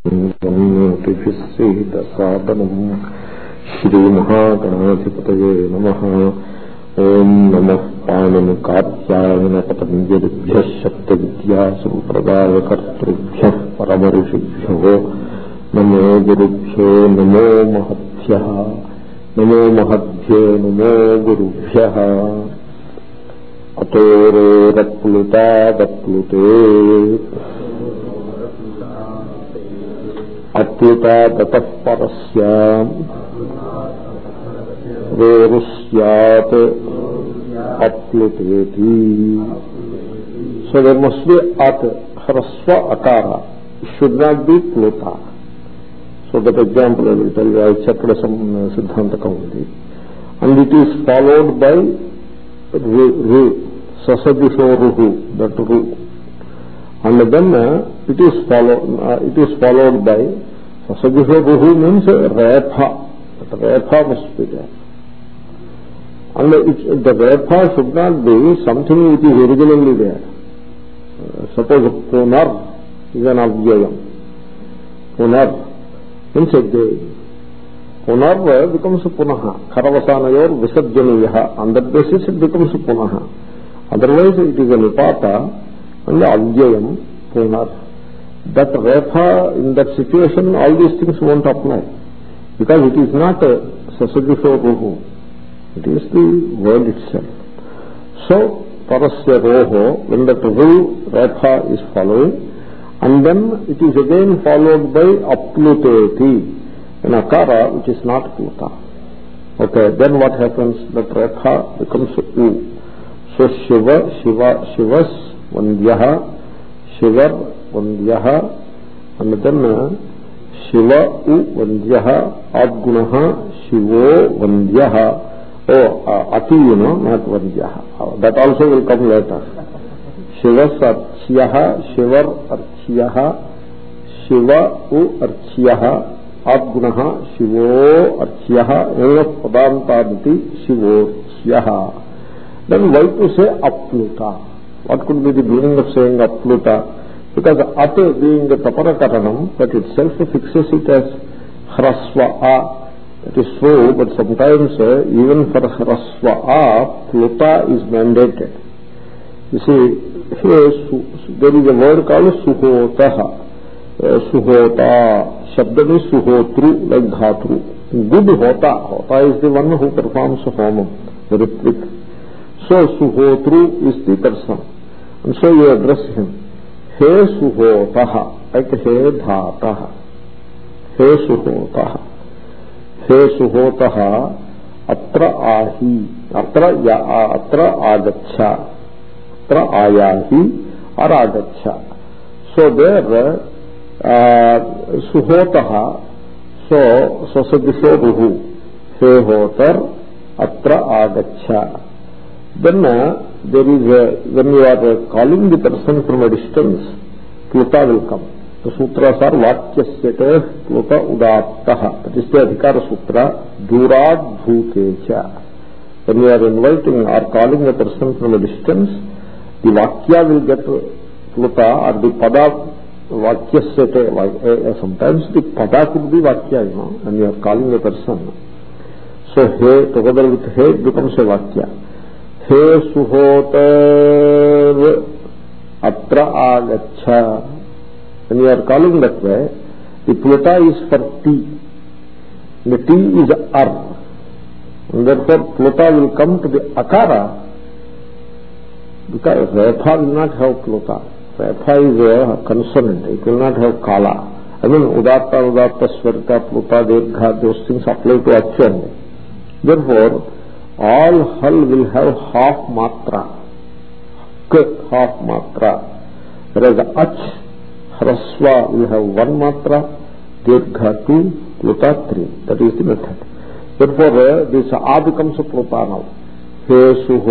साधनं श्रीमहागणाधिपतये नमः। ओं नमः पाणिनिकात्यायन पतञ्जलिभ्यः शक्तिविद्यासम्प्रदायकर्तृभ्यः परमऋषिभ्यो नमो गुरुभ्यो नमो महद्भ्यः नमो महद्भ्यो नमो गुरुभ्यः। अतोरेरप्लुतादप्लुते अप्लुतादतः परस्य रोरुस्यात् अप्लुतेति. So there must be at hrasva akara. It should not be pluta. So that example I will tell you. I checked some Siddhanta Kaunti, and it is followed by ru, sasadishoruhu, that ru, and then it is followed by sasadishoruhu means repha. That repha must be there, and the repha should not be something which is originally there. Suppose punar is an avyayam. Punar means again. Punar becomes punaha. Kharavasanayor visarjaniyaha. On that basis it becomes punaha. Otherwise it is a nipata and avyayam punar. That repha, in that situation, all these things won't apply, because it is not a sasadisho ruhu. It is the word itself. So parasya roho, when that ru repha is following, and then it is again followed by apluteti, an akara which is not pluta. Okay, then what happens? That repha becomes u. So shivas vandyaha, shivar vandyaha, and then shiva u vandyaha, adgunaha shivo vandyaha. Ati, not vandyaha. That also will come later. Shivas archyaha, shivar archyaha, shiva u archyaha, adgunaha shivo archyaha, eva padantanti shivorchyaha. Then why to say apluta? What could be the meaning of saying apluta? Because at being the taparakaranam, that itself fixes it as hrasva a. That is true, but sometimes even for hrasva a, pluta is mandated. You see, here there is a word called suhotaha. Suhota, shabda is suhotru, like dhatru. Good hota. Hota is the one who performs homam, very quick. So suhotru is the person, and so you address him. He suhotaha, like he dhataha. He suhotaha. He suhotaha atra ahi, atra agacha, atra ayahi or agacha. So there suhotaha, so sasadishoruhu, he hotar atra agacha. Then there is when you are calling the person from a distance, pluta will come. The sutras are vakyasya pluta udattaha. That is the adhikara sutra, durad bhutecha. When you are inviting or calling a person from a distance, the vakya will get pluta, or the pada vakyasya. Sometimes the pada could be vakya, when you are calling a person. So he, together with he, it becomes a vakya. He suhotar atra agacha. When you are calling that way, the pluta is for T. The T is ar. And therefore pluta will come to the akara, because repha will not have pluta. Repha is a consonant. It will not have kala. I mean udatta, swarta, pluta, dirgha, those things apply to aksha. Therefore all hal will have half matra. K, half matra. Whereas ach, hrasva will have one matra, dirgha 2, pluta 3. That is the method. Therefore this a becomes a pluta now. He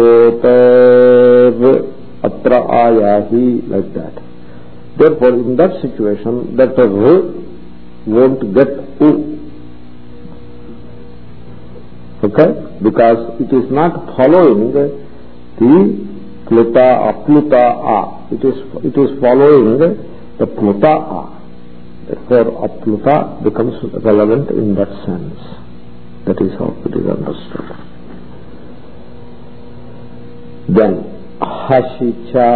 suhotar atra ayahi, like that. Therefore in that situation that r won't get u. Okay? Because it is not following the pluta, apluta a. It is following the pluta a. therefore apluta becomes relevant in that sense. That is how it is understood. Then hashicha.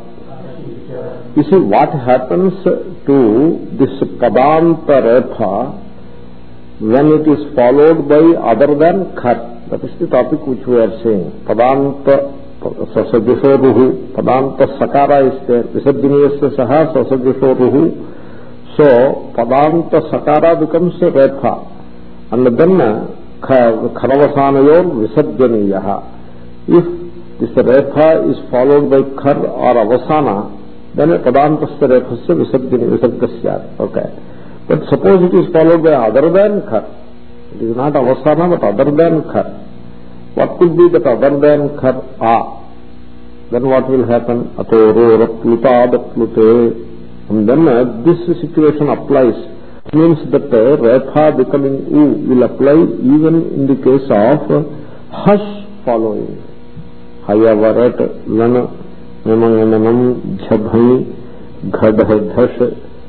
You see, what happens to this padanta repa when it is followed by other than khar? That is the topic which we are saying. Padanta sasajashoruhu, padanta sakara is there, visarjaniyasya saha sasajashoruhu. So padanta sakara becomes a repa, and then kharavasanayor visarjaniyaha. If this repa is followed by khar or avasana, then a padantasya repasya visargasyat. Okay. But suppose it is followed by other than khar. It is not avasana but other than khar. What could be that other than khar? Then what will happen? Atoro raplutadaplute. And then this situation applies. It means that repa becoming u will apply even in the case of hash following. Hayavarat lana namanganam jhabhani ghadhadhash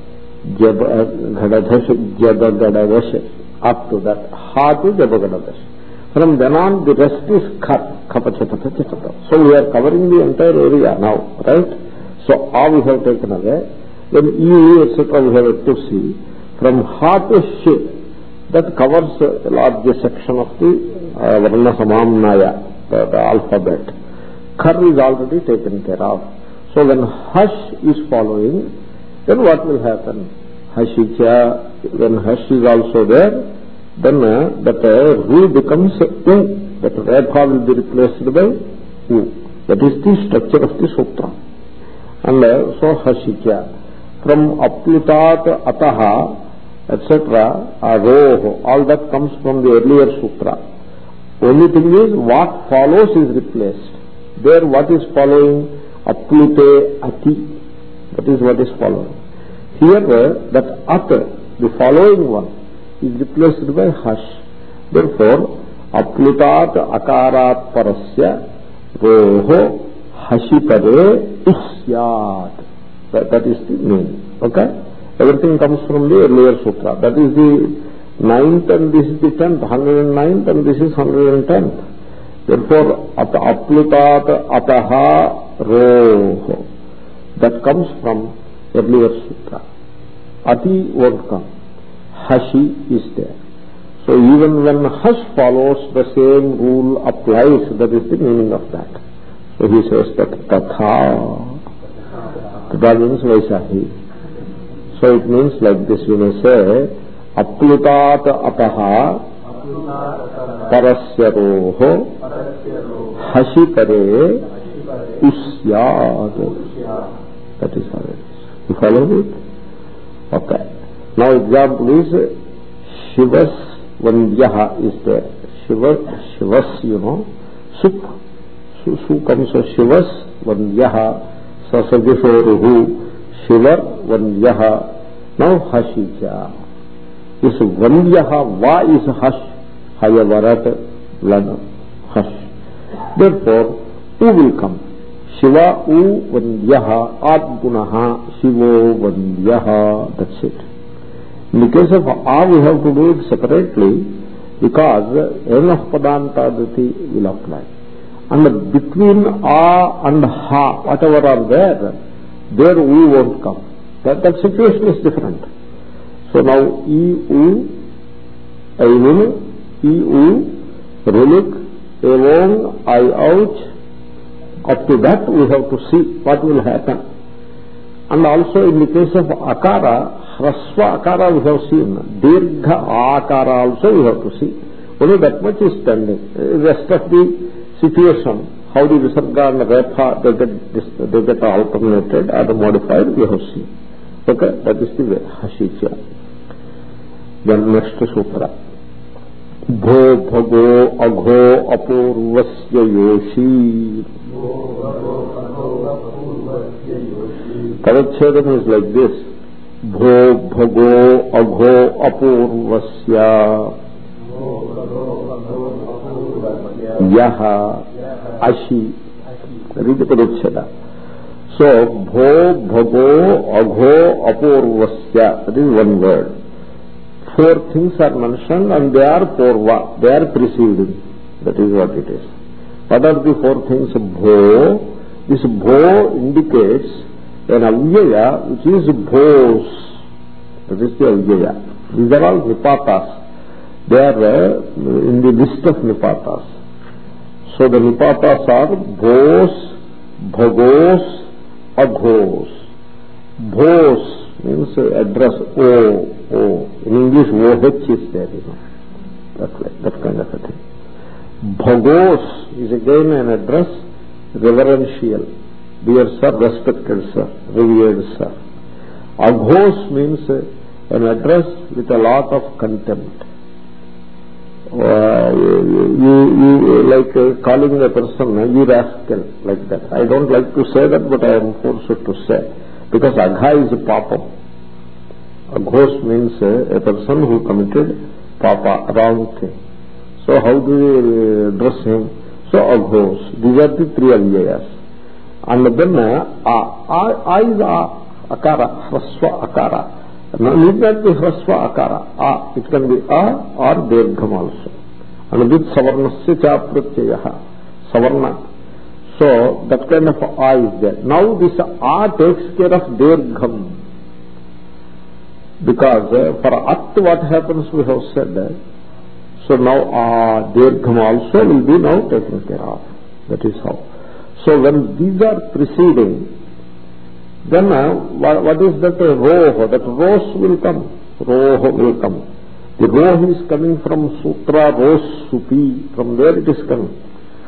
ghadadhash jadagadadash. Up to that ha to jadagadadash. From then on the rest is khar, khapachatapachata. So we are covering the entire area now, right? So a we have taken away, then e etc. we have to see. From ha to sh, that covers a large section of the varna samamnaya, the alphabet. Khar is already taken care of. So when hash is following, then what will happen? Hashicha, when hash is also there, then that ru becomes u, that repa will be replaced by u. That is the structure of the sutra. And so hashicha, from aplutat ataha, etc., roh, all that comes from the earlier sutra. Only thing is what follows is replaced. There what is following? Aplute ati. That is what is following. Here that at, the following one, is replaced by hash. Therefore, aplutat akarat parasya roho hashipare isyat. That is the meaning. Okay? Everything comes from the earlier sutra. That is the 9th and this is the 10th, 109th and this is 110th. Therefore, aplutat ataha roho. That comes from earlier sutra. Ati won't come. Hashi is there. So even when hash follows, the same rule applies. That is the meaning of that. So he says that tatha. Tatha means vaisahi. So it means like this, you may say, aplutat ataha parasya roho hashipare usyad. That is how it is. You follow it? Okay. Now example is Shivas Vandyaha is there. Shivas, you know, Sup. Su comes as Shivas Vandyaha Sasajashoruhu Shivar Vandyaha. Now Hashicha. This Vandyaha, Va is Hash, Hayavarat Lana, Hash. Therefore, U will come. Shiva U Vandyaha Adgunaha Shivo Vandyaha. That's it. In the case of A, we have to do it separately because Enah Padantadati will apply. And between A and Ha, whatever are there we won't come. That situation is different. So now E-U, Ainun, E-U, Rulik, Evong, I-Ouch, up to that we have to see what will happen. And also in the case of Akara, Hrasva Akara we have seen, Dirgha Akara also we have to see. Only that much is standing. The rest of the situation, how the Visarga and Repa, they get alternated or modified, we have seen. Okay, that is the way, Hashicha. Then next sutra. Bho bhago agho apurvasya yoshi. Parachedam is like this. Bho bhago agho apurvasya yaha ashi. Read the paracheda. So, bho bhago agho apurvasya. purvasya, that is one word. Four things are mentioned and they are purva, they are preceding. That is what it is. What are the four things? Bho. This bho indicates an avyaya which is bhos. That is the avyaya. These are all nipatas. They are in the list of nipatas. So the nipatas are bhos, bhagos, aghos. Bhos means address O. In English, OH is there, that kind of a thing. Bhagos is again an address, reverential. Dear sir, respected sir, revered sir. Aghos means an address with a lot of contempt. You like calling a person, you rascal, like that. I don't like to say that, but I am forced to say. Because agha is papam. Aghos means a person who committed papa, wrong thing. So how do we address him? So aghos. These are the three avyayas. And then a is akara, hrasva akara. Now need not be hrasva akara. It can be a or dirgham also. And with savarnasya cha pratyayaha. Savarna. So that kind of a is there. Now this a takes care of dirgham. Because for at what happens we have said. So now dirgham also will be now taken care of. That is how. So when these are preceding, then what is that roh? That roh will come. Roh will come. The roh is coming from sutra roh supi. From there it is coming.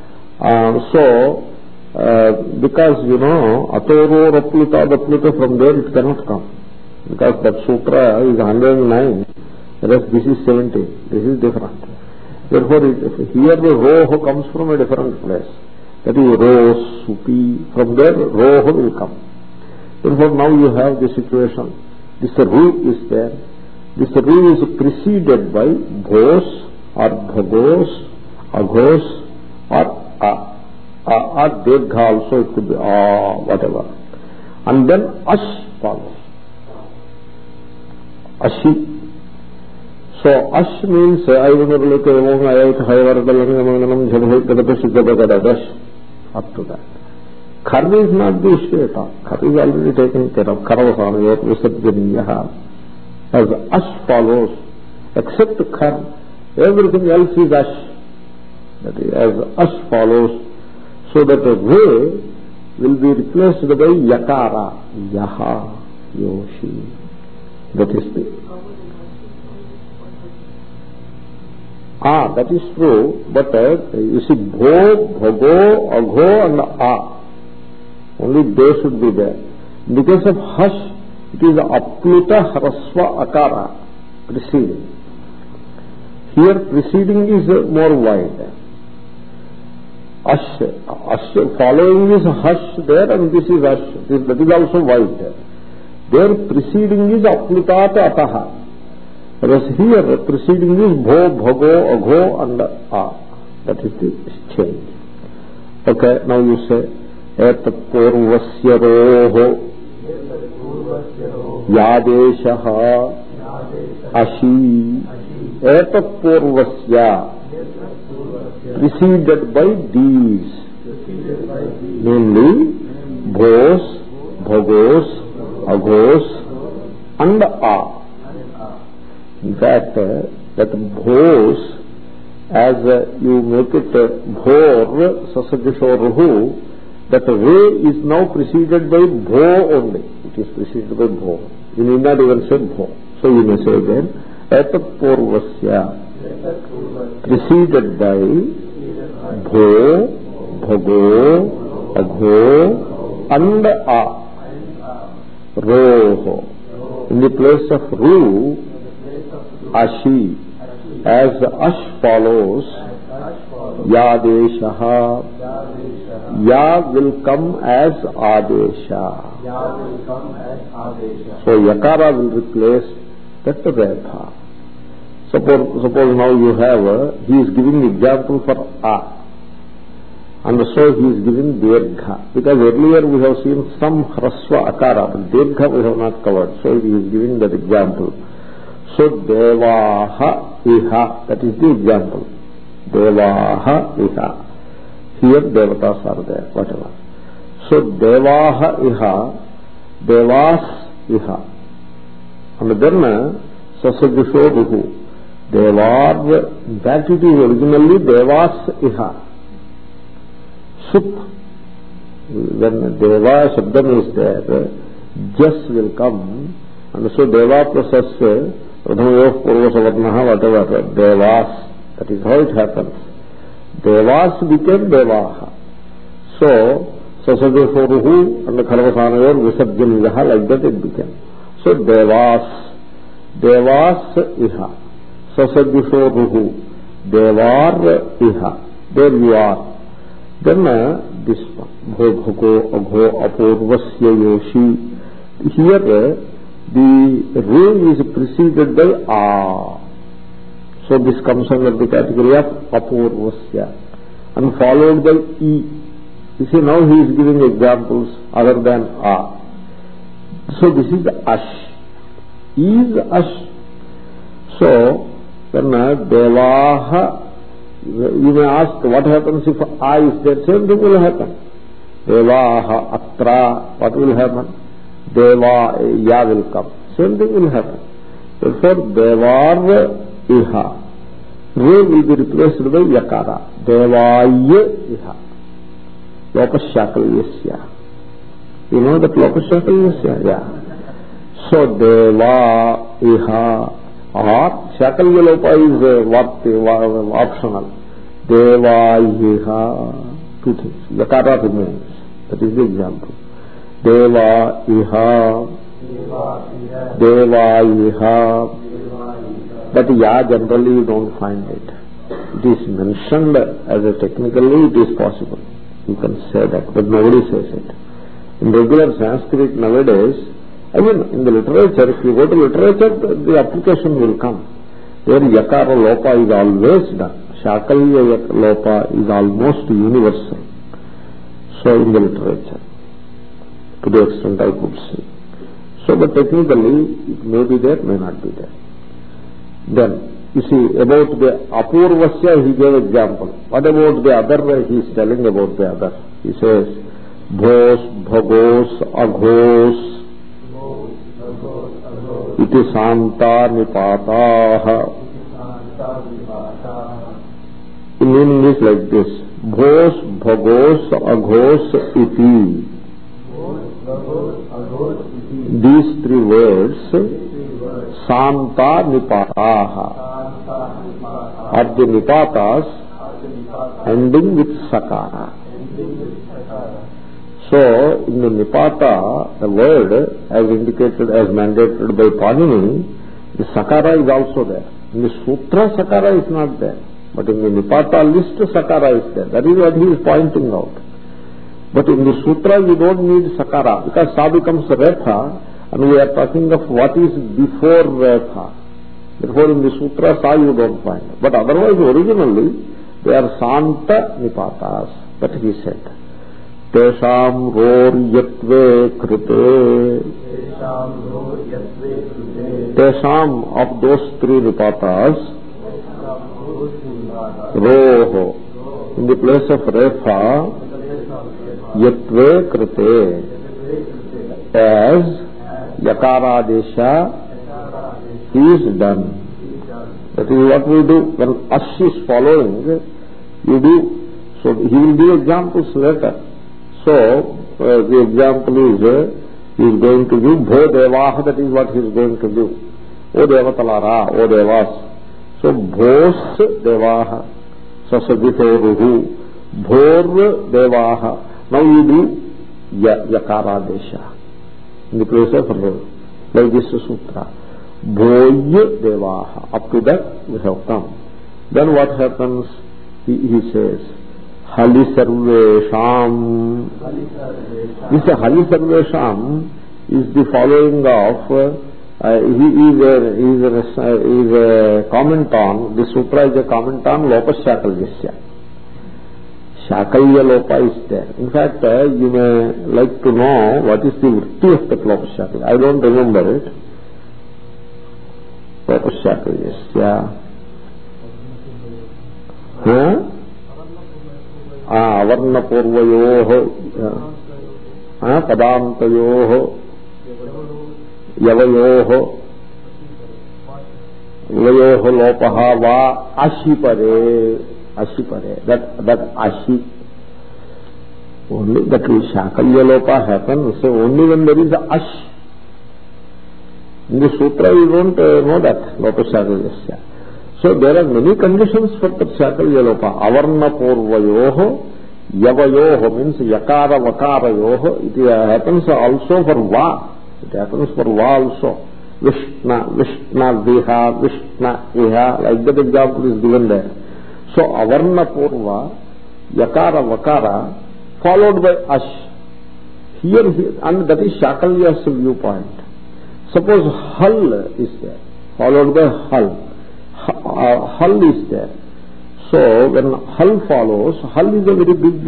Because atoro rapluta, from there it cannot come. Because that sutra is 109, whereas this is 70. This is different. Therefore, here the roh comes from a different place. That is roh, supi. From there, roh will come. Therefore, now you have the situation. This ru is there. This ru is preceded by bhos or bhagos, aghos or dirgha also. It could be whatever. And then ash follows. Ashi. So ash means up to that. Kar is not the issue at all. Kar is already taken care of. Karavasana visarjaniyaha. As ash follows, except kar, everything else is ash. That is, as ash follows, so that the way will be replaced by yakara, yaha, yoshi. That is the that is true, but you see, bho, bhago, agho and only they should be there. In the case of hash, it is apluta hrasva akara, preceding. Here preceding is more wide. Ash following is hash there, and this is ash. That is also wide. There preceding is aplutat ataha. Whereas here preceding is bho, bhago, agho and That is the change. Okay, now you say etat purvasya roho yadeshaha ashi. Etat purvasya, preceded by these, namely bhos, bhagos, aghos and In fact, that bhos, as you make it bhor, sasajashoruhu, that way is now preceded by bho only. It is preceded by bho. You need not even say bho. So you may say again, etat purvasya, preceded by bho, bhago, agho and roho. In the place of ru, ashi. As ash follows, yadeshaha, ya will come as adesha. So yakara will replace that redha. Suppose now you have, he is giving example for a. And so he is giving Dirgha. Because earlier we have seen some Hrasva Akara, but Dirgha we have not covered. So he is giving that example. So Devaha Iha, that is the example. Devaha Iha. Here Devatas are there, whatever. So Devaha Iha, Devas Iha. And then Sasajusho Ruhu. Devar, in fact it is originally Devas Iha. Sup. When Deva Shabdam is there, Jas will come, and so Deva plus Pradhamayoh Purva Savarnaha, whatever, Devas, that is how it happens. Devas became Devaha. So, Sasadesoruhu and Kharvasanayor Visarjaniyaha, like that it became. So, Devas, Devas Iha, Sasadesoruhu, Devar Iha, there you are. Then this one, Bhodhako, Agho, Apurvasya Yoshi. Here the Re is preceded by A. So this comes under the category of Apurvasya and followed by E. You see, now he is giving examples other than A. So this is Ash. E is Ash. So when Devaha, you may ask what happens if A is there, same thing will happen. Devaha, Atra, what will happen? Deva, Ya will come, same thing will happen. Therefore, Devar Iha, Re will be replaced by Yakara. Devaya Iha, Lokashakaliyasya. You know that Lokashakaliyasya? Yeah. So, Deva Iha, or Shakalya Lopa is optional. Devayiha, two things. Yakara remains. That is the example. Devaiha, Devayiha. But Ya generally you don't find it. It is mentioned as a technically it is possible. You can say that, but nobody says it. In regular Sanskrit nowadays, I mean, in the literature, if you go to literature, the application will come. There Yakara Lopa is always done. Shakalya Lopa is almost universal. So in the literature, to the extent I could say. So, but technically, it may be there, may not be there. Then, you see, about the Apurvasya, he gave example. What about the other? He is telling about the other. He says, Bhos, Bhagos, Aghos, iti santa nipataha. The meaning is like this. Bhos, Bhagos, Aghos, iti. These three words, santa nipataha, are the nipatas ending with sakara. So, in the Nipata, the word, as indicated, as mandated by Panini, the Sakara is also there. In the Sutra, Sakara is not there. But in the Nipata list, Sakara is there. That is what he is pointing out. But in the Sutra, you don't need Sakara, because Sa becomes Retha, and we are talking of what is before Retha. Therefore, in the Sutra, Sa you don't find. But otherwise, originally, they are Santa Nipatas. That he said. Tesham roryatve krite. Tesham, of those three nipatas, roho, in the place of refa, yatve krite, as yakaradesha is done. That is what we do. When ash is following, you do. So he will give examples later. So, the example is, he is going to give Bho Devaha, that is what he is going to give. O Devatalara, O Devas. So, Bhos Devaha, Sasajito Ruhu, Bhor Devaha. Now you do Yakara Desha, in the place of Ruh, like this sutra. Bhoy Devaha. Up to that we have come. Then what happens? He says, Hali Sarvesham. This Hali Sarvesham is the following of, is a comment on, the sutra is a comment on Lopas Shakalyasya. Shakalya Lopa is there. In fact, you may like to know what is the vritti of that Lopa Shakalya. I don't remember it. Lopa Shakalya. Avarna Purvayoho Padantayoho Yavayoho Vayoho Lopaha Va Ashipare. That Ashi. Only that Shakalya Lopa happens only when there is a Ash. In the Sutra you don't know that, Lopa Shakalya. So there are many conditions for that Shakalya Lopa. Avarna Purvayoho Yavayoho means Yakara Vakarayoho. It happens also for Va. It happens for Va also. Vishna, Viha, Vishna, Iha. Like that example is given there. So Avarna Purva, Yakara Vakara, followed by Ash. Here, and that is Shakalya's viewpoint. Suppose Hal is there, followed by Hal. Hal is there. So when Hal follows, Hal is a very big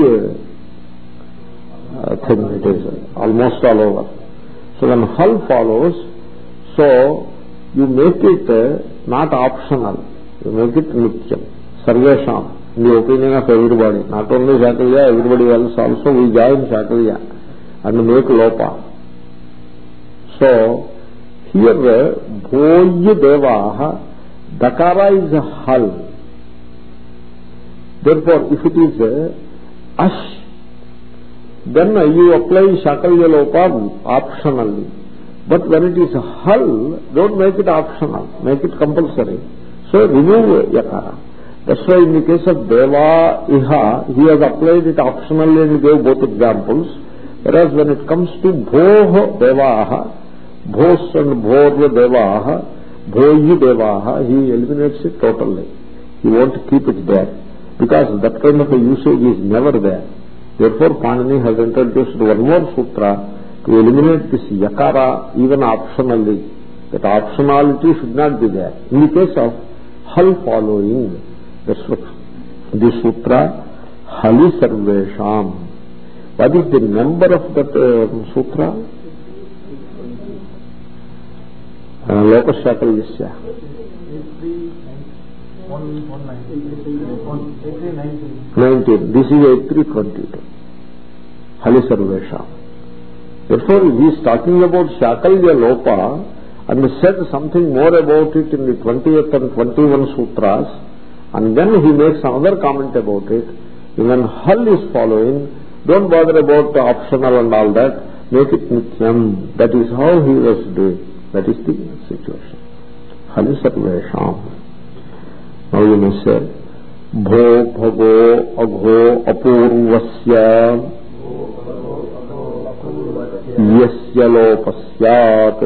thing. It is almost all over. So when Hal follows, so you make it not optional. You make it Nityam. Sarvesham, in the opinion of everybody, not only Shakalya, everybody else also, we join Shakalya and make Lopa. So, here, Bhoya Devaha, Dakara is a Hal. Therefore, if it is Ash, then you apply Shakalya Lopa optionally. But when it is Hal, don't make it optional, make it compulsory. So, remove Yakara. That's why in the case of Deva, Iha, he has applied it optionally and gave both examples. Whereas when it comes to Bhoh Devaha, Bhos and Bhorva Devaha, Bhoyi Devaha, he eliminates it totally. He won't keep it there. Because that kind of a usage is never there. Therefore, Panini has introduced one more sutra to eliminate this Yakara even optionally. That optionality should not be there. In the case of Hal following, that's what the sutra, Hali Sarvesham. What is the number of that sutra? Loka Shakalyasya. 19. This is 8322. Hali Sarvesham. Therefore, he is talking about Shakalya Lopa and said something more about it in the 20th and 21 sutras. And then he makes another comment about it. When Hal is following, don't bother about the optional and all that. Make it Nityam. That is how he was doing. That is the situation. Hali Sarvesham. Now you may say, Bho Bhago Agho Apurvasya Yasya Lopasyat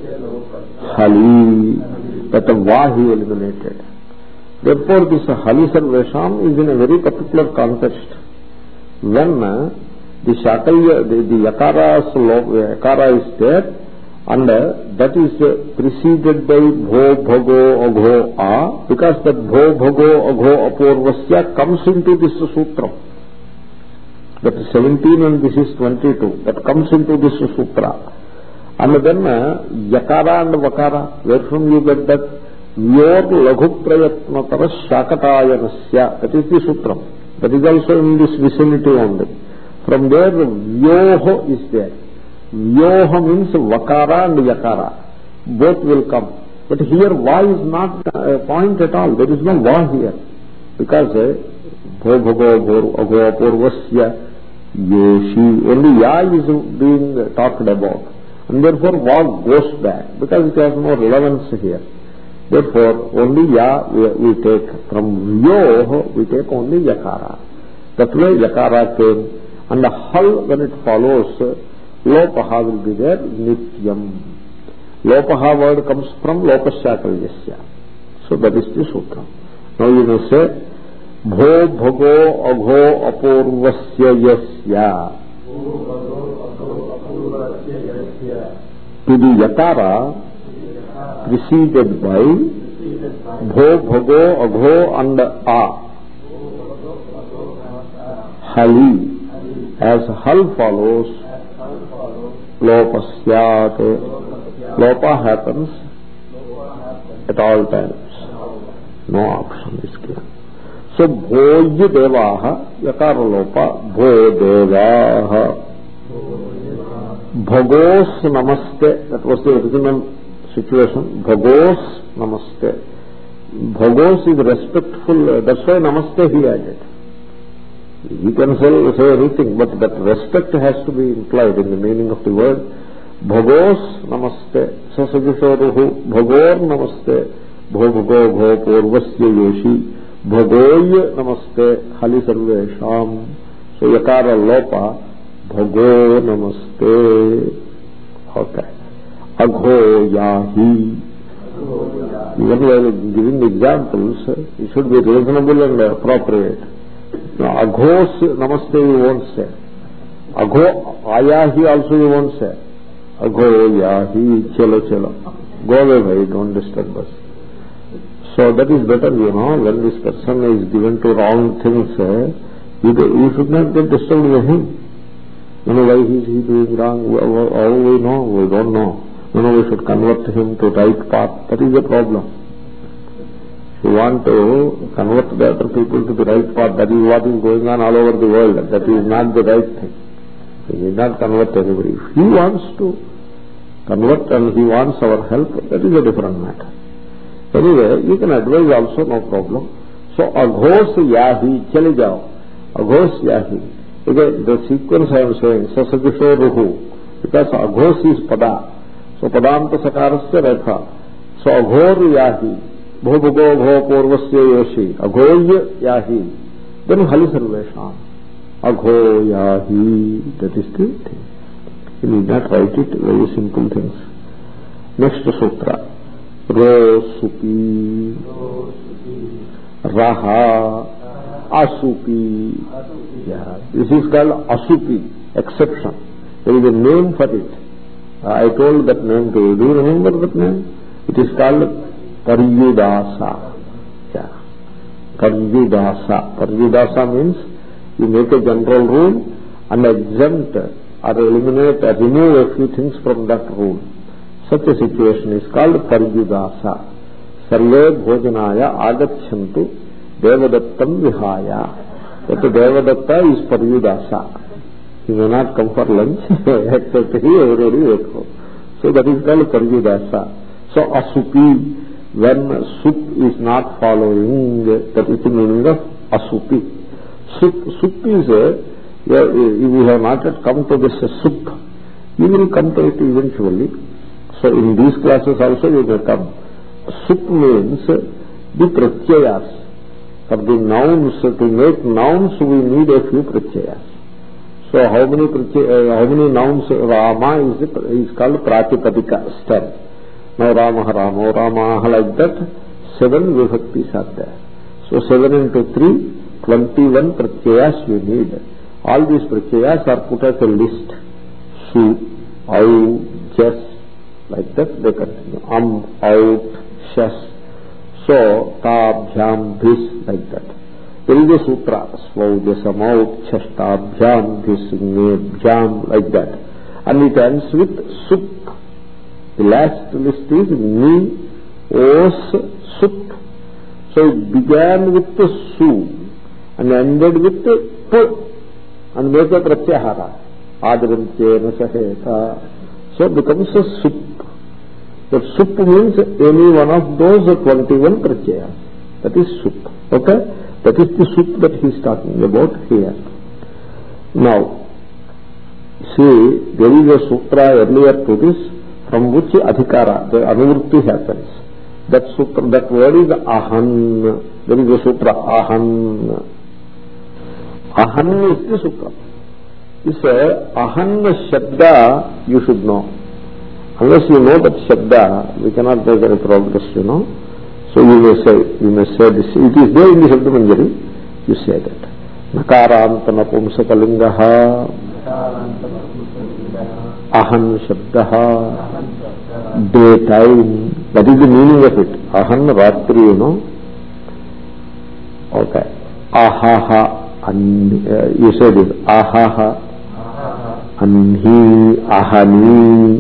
Hali. That Va he eliminated. Therefore, this Hali Sarvesham is in a very particular context. When the Shakalya, the Yakara is there, and that is preceded by Bho Bhago Agho A, because that Bho Bhago Agho Apurvasya comes into this sutra. That is 17 and this is 22. That comes into this sutra. And then Yakara and Vakara, where from you get that? Yor Laghu Prayatnatara Shakatayanasya. That is the sutra. That is also in this vicinity only. From there, Vyoho is there. Vyoho means Vakara and Yakara. Both will come. But here, Va is not a point at all. There is no Va here. Because Bho Bhago Agho Apurvasya Yeshi. Only Ya is being talked about. And therefore, Va goes back. Because it has no relevance here. Therefore, only Ya we take. From Vyoh, we take only Yakara. That way Yakara came. And the Hal, when it follows, Lopaha will be there, Nityam. Lopaha word comes from Lokashakalyasya. So that is the sutra. Now you may say, Bho Bhago Agho Apurvasya Yasya. To the Yakara preceded by Bho Bhago Agho and A. hali. As hal follows, lopa syat. Lopa happens at all times. No option is given. So bhoj devaha, yakara lopa, bho devaha. Bhagos namaste, that was the original situation. Bhagos namaste. Bhagos is respectful, that's why namaste he added. He can say anything, but that respect has to be implied in the meaning of the word. Bhagos namaste, sasajushoruhu, bhagor namaste, bho bhago bho purvasya yoshi, bhagoy namaste, hali sarvesham. So yakara lopa, bhago namaste. Okay. Agho yahi. Even while giving examples, it should be reasonable and appropriate. Now, aghos namaste you won't say. Agho ayahi also you won't say. Agho yahi, chelo chelo. Go away, bhai, don't disturb us. So that is better, when this person is given to wrong things, you should not get disturbed with him. Why is he doing wrong? All we know, we don't know. We should convert him to right path. That is the problem. If you want to convert the other people to the right path, that is what is going on all over the world. That is not the right thing. He need not convert anybody. If he wants to convert and he wants our help, that is a different matter. Anyway, you can advise also, no problem. So, aghos yahi, chale jao. Aghos yahi. Again, the sequence I am saying, sasajusho ruhu, because aghos is pada. So, padanta sakarasya rekha. So, aghor yahi, bho bhago bho purvasya yoshi, aghoy yahi. Then hali sarvesham. Agho yahi, that is the thing. You need not write it, very simple things. Next sutra. Ro supi, raha, asupi. Yeah, this is called asupi, exception. There is a name for it. I told that name to you. Do you remember that name? It is called paryudasa. Yeah, paryudasa. Paryudasa means you make a general rule and exempt or eliminate or remove a few things from that rule. Such a situation is called paryudasa. Sarve bhojanaya agachantu devadattam vihaya. That devadatta is paryudasa. He may not come for lunch, except he already ate home. So that is called paryudasa. So asupi, when sup is not following, that is the meaning of asupi. Sup is we have not yet come to this sup. You will come to it eventually. So in these classes also you may come. Sup means the pratyayas. For the nouns, to make nouns we need a few pratyayas. So how many nouns? Rama is called pratipadika, stem. Now Rama, Ramo, Rama, like that, 7 vibhaktis are there. So 7 into 3, 21 pratyayas you need. All these pratyayas are put as a list. Su, au, jas, like that they continue. Out, shas. So, tabhyam, bhis, like that. There is a sutra, svaujasam out, chashtabhyam, bhis, nebhyam, like that. And it ends with sup. The last list is ni, os, sup. So it began with the su and ended with the pu and made a pratyahara. Adrantyena saheta. So it becomes a sup. That sup means any one of those 21 pratyayas. That is sup. Okay? That is the sup that he is talking about here. Now, see, there is a sutra earlier to this from which adhikara, the anuvrutti happens. That sutra, that word is ahan. There is a sutra, ahan. Ahan is the sutra. This ahan shabda you should know. Unless you know that shabda, we cannot make any progress, So you may say this. It is there in the Shabda Manjari. You say that. Nakaranta napumsakalingaha ahan shabdaha daytime. That is the meaning of it. Ahan ratri, Okay. Ahaha. you said it, ahaha, anhi, ahani,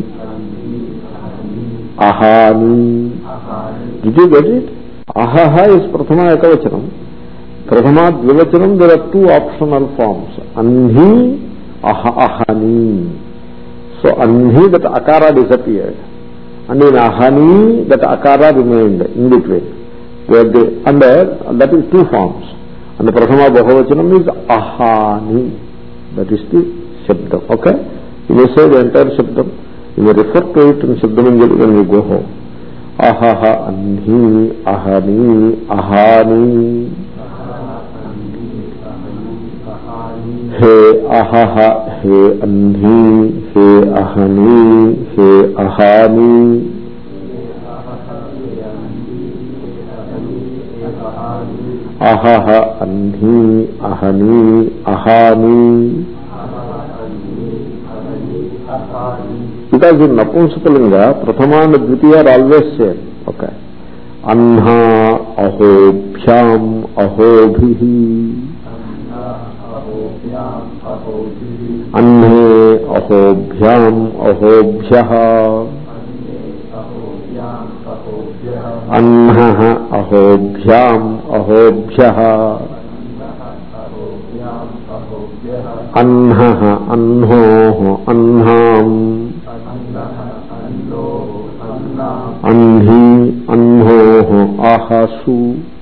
ahani. Did you get it? Ahaha is prathama ekavachanam. Prathama dvivachanam, there are two optional forms. Anhi, ahani. So anhi, that akara disappeared. And in ahani, that akara remained in between. And that is two forms. And the prathama bahuvachanam is ahani. That is the shabdam. Okay? You may say the entire shabdam. You may refer to it in Shabdamanjali when you go home. Ahaha, anhi, ahani, ahani. He ahaha, he anhi, he ahani, he ahani. Ahaha, anhi, ahani, ahani. Because in Napumsakalinga, Prathama and Dvitiya are always same. Okay. Anha, aho, bhyam, aho, bhihi. Anhe, aho, bhyam, aho, bhyaha. Anha, aho, bhyam, aho, bhyaha. Anha, anho, anham. Anhi, anho, ahasu.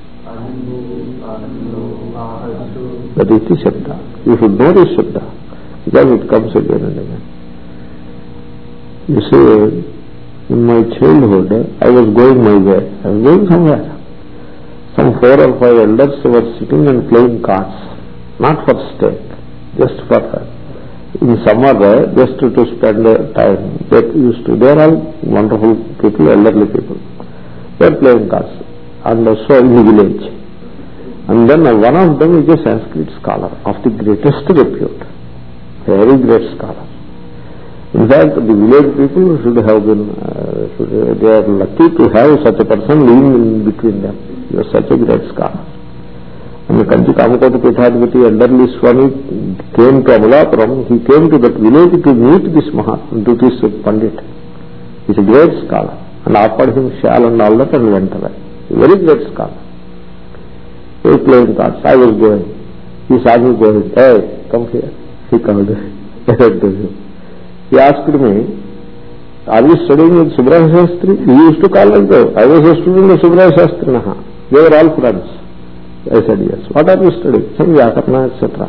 That is the Shabda. You should know this Shabda, because it comes again and again. You see, in my childhood, I was going my way. I was going somewhere. Some 4 or 5 elders were sitting and playing cards, not for stake, just for in summer, just to spend time. They are all wonderful people, elderly people. They are playing cards, and so in the village. And then one of them is a Sanskrit scholar of the greatest repute, very great scholar. In fact, the village people should have been, they are lucky to have such a person living in between them. He was such a great scholar. And the Kanchi Kamakoti Pithadipati elderly Swami came to Amalapuram. He came to that village to meet this Mahatma, to this Pandit. He is a great scholar, and offered him shal and all that and went away. A very great scholar. He was playing cards. I was going. He saw me going. Hey, come here. He called me. He asked me, are you studying with Subraya Shastri? He used to call like that. I was a student of Subraya Shastri. They were all friends. I said, yes. What are you studying? Some Vyakarna, etc.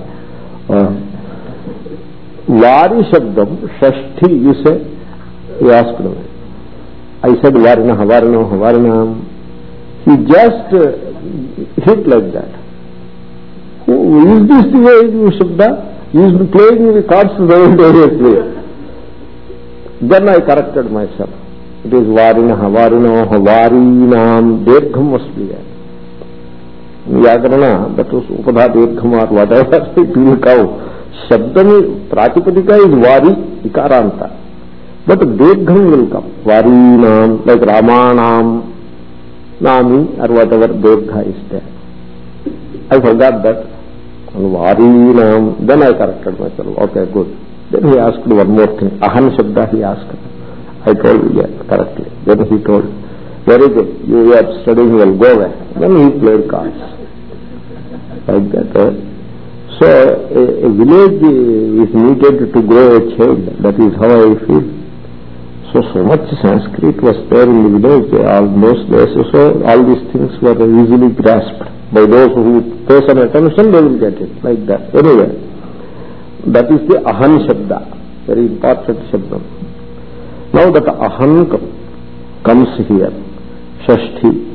Vari Shabdam, Shashti, you say? He asked me. I said, Varinaha, Varinaha, Varinam. He just hit like that. Is this the way you Shabda? He is playing the cards very dangerously. Then I corrected myself. It is Varinaha, Varinaha, Varinam, Dirgham must be there. Vyakarana, that was Upadha Dirgham or whatever it will come. Shabdam, Pratipadika is Vari, Ikaranta. But Dirgham will come. Varinam, like Ramanam, Nami, or whatever Dirgha is there. I forgot that. And Varinam, then I corrected myself. Okay, good. Then he asked one more thing. Ahan Shabda he asked. I told, yeah, correctly. Then he told, very good, you are studying well, go away. Then he played cards. Like that. So, a village is needed to grow a child. That is how I feel. So much Sanskrit was there in the village all those days. So, all these things were easily grasped. By those who pay some attention, they will get it. Like that. Anyway, that is the Ahan Shabda. Very important Shabda. Now that Ahan comes here. Shashti.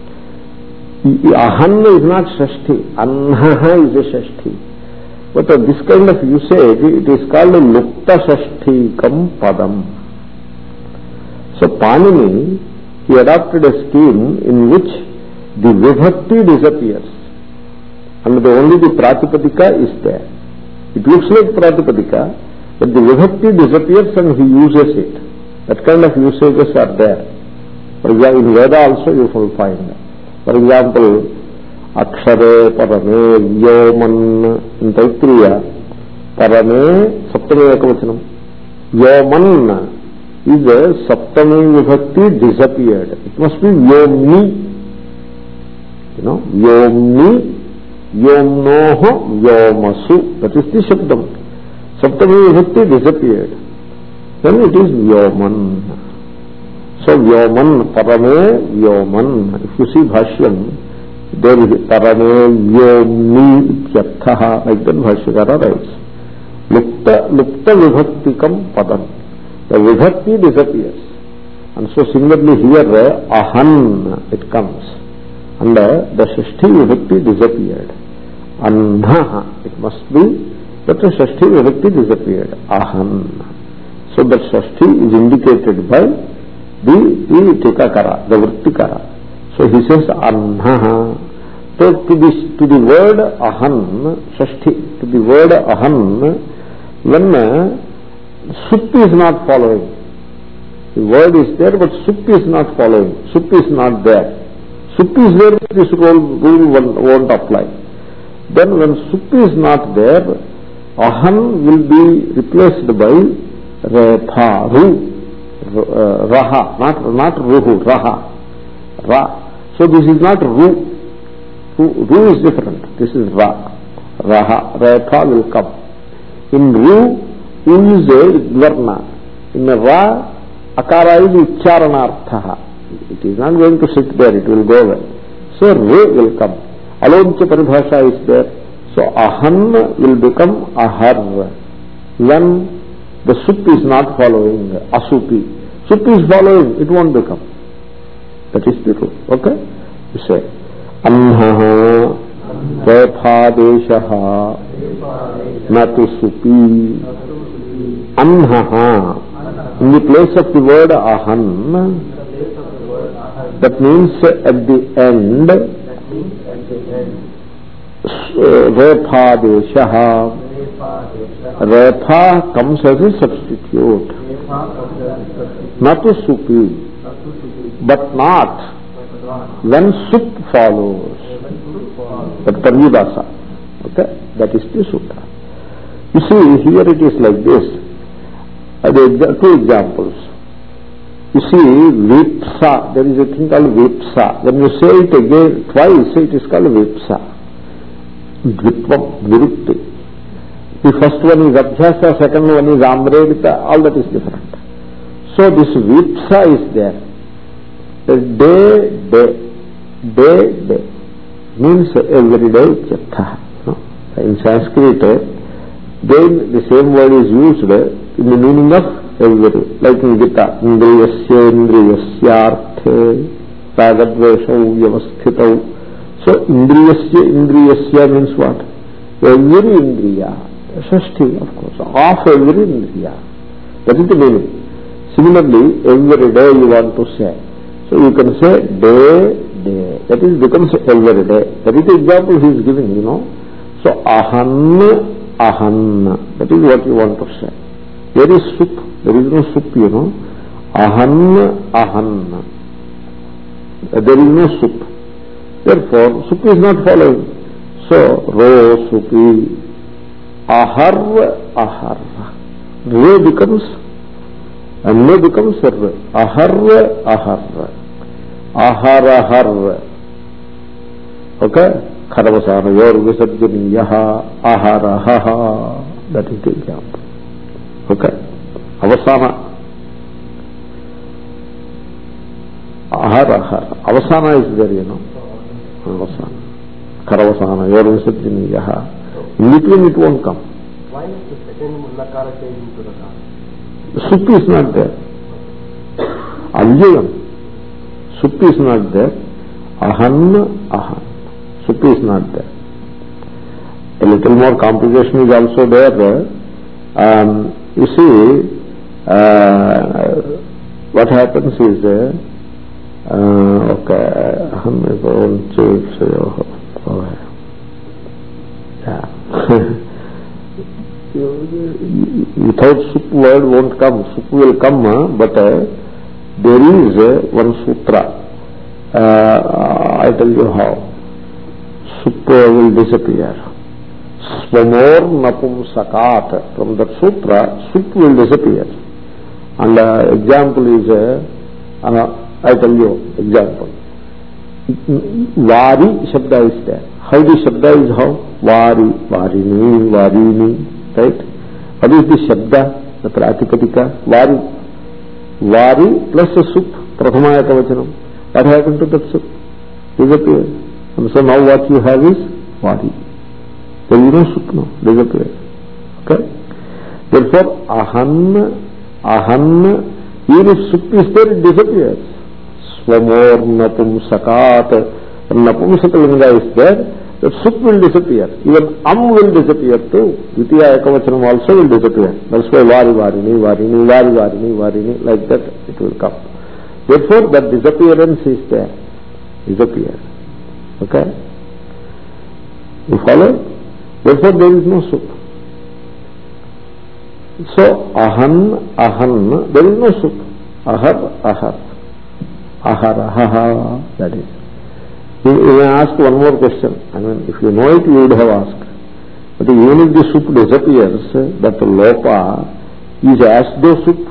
Ahan is not Shashti. Anha is a Shashti. But this kind of usage, it is called Lukta Shashti Kam Padam. So Panini, he adopted a scheme in which the Vibhakti disappears. And only the Pratipadika is there. It looks like Pratipadika, but the Vibhakti disappears and he uses it. That kind of usages are there. For example, in Veda also you will find. For example, అక్షరే పరమే వ్యోమన్ in Taittiriya పరమే సప్తమి ఏకవచనం వ్యోమన్ is saptami vibhakti disappeared it must be వ్యోమ్ని వ్యోమ్ని వ్యోమ్నోః వ్యోమసు that is the శబ్దం saptami vibhakti disappeared then it is vyoman so vyoman పరమే vyoman if you see భాష్యం దేవి పరమే వ్యోమ్ని ఇత్యర్థః లైక్ దట్ భాష్యకార రైట్స్ లుప్త విభక్తికం పదం the vibhakti disappears and so similarly here ahan it comes and the Shashti Vibhakti disappeared. Anha, it must be that the Shashti Vibhakti disappeared. Ahan. So that Shashti is indicated by the Tikakara, the Vrittikara. So he says Anha. So to the word Ahan, Shashti, to the word Ahan, when Sup is not following, the word is there but Sup is not following, Sup is not there. Sup is there, this rule won't apply. Then when Sup is not there, Ahan will be replaced by Repha, Ru, Raha, not Ruhu, Raha, Ra. So this is not Ru. Ru is different. This is Ra, Raha, Repha will come. In Ru, U is a Dvarna. In Ra, Akara is Ucharanarthaha. It is not going to sit there, it will go away. So Re will come. Aloncha paribhasha is there. So Ahan will become Ahar. When the Sup is not following, Asupi. Sup is following, it won't become. That is the rule. Okay? You say, Anha Vaifadeshaha Natu Supi. Anha. In the place of the word Ahan, that means at the end, Repha-deshaha. Repha comes as a substitute. Not a supi, but not when sup follows. That Parvidasa. Okay? That is the sutra. You see, here it is like this. Two examples. You see, Vipsa, there is a thing called Vipsa. When you say it again twice, it is called Vipsa. Dvitvam, Virukti. The first one is Abhyasa, second one is Amredita, all that is different. So this Vipsa is there. The day means every day. In Sanskrit, then the same word is used in the meaning of every, like in Gita, Indriyasya Indriyasyarthe Ragadveshau Vyavasthitau. So Indriyasya means what? Every Indriya. Shashti, of course, of every Indriya. That is the meaning. Similarly, every day you want to say. So you can say day. That is becomes every day. That is the example he is giving, So Ahan. That is what you want to say. There is Sup. There is no Sup, Ahan. There is no Sup. Therefore, Sup is not following. So, Ro Supi. Ahar. Re becomes, and Ne becomes Re. Ahar. Okay? Kharavasana yor visarjaniyaha aharaha. That is the example. Okay? Avasana. Ahar. Avasana is there, Avasana. Karavasana, Yorvisajiniyaha. In between it won't come. Why is the second Nakara changing to the Kara? Sup is not there. Alyayam. Sup is not there. Ahan. Sup is not there. A little more complication is also there. You see, what happens is, okay, without Sup word won't come. Sup will come, but there is one sutra. I tell you how. sup will disappear. Swamor napumsakat. From that sutra, sup will disappear. And example is, I tell you example. Vari shabda is there. How the shabda is how? Vari, varini, varini, right? What is the shabda? The pratipadika, vari. Vari plus a sup, prathama ekavachanam. What happened to that sup? Disappeared. And so now what you have is vari. There is no sup now, disappeared. Okay? Therefore, ahan, even if sup is there, it disappears. Swamor napumsakat, napumsakalinga is there, that sup will disappear. Even will disappear too. Ditya ekavachanam also will disappear. That's why vari varini, varini, vari varini, varini, like that it will come. Therefore, that disappearance is there. Disappear. Okay? You follow? Therefore, there is no sup. So, ahan, there is no sup. Ahar. Aharaha, that is. You may ask one more question. I mean, if you know it, you would have asked. But even if the sup disappears, that lopa is as though sup.